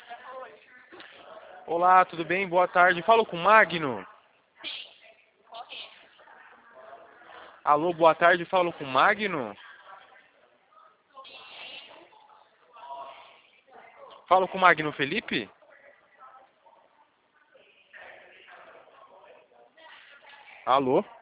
Olá, tudo bem? Boa tarde. Falo com o Magno. Alô, boa tarde. Falo com o Magno. Falo com o Magno Felipe. Alô?